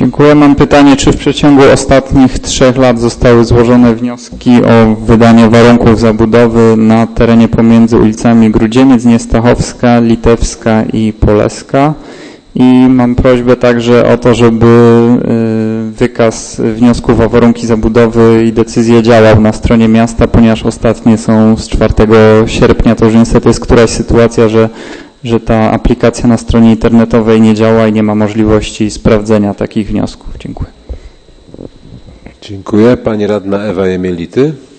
Dziękuję. Mam pytanie, czy w przeciągu ostatnich 3 lat zostały złożone wnioski o wydanie warunków zabudowy na terenie pomiędzy ulicami Grudzieniec, Niestachowska, Litewska i Poleska? I mam prośbę także o to, żeby wykaz wniosków o warunki zabudowy i decyzje działał na stronie miasta, ponieważ ostatnie są z 4 sierpnia. To już niestety jest któraś sytuacja, że ta aplikacja na stronie internetowej nie działa i nie ma możliwości sprawdzenia takich wniosków. Dziękuję. Dziękuję. Pani radna Ewa Jemielity.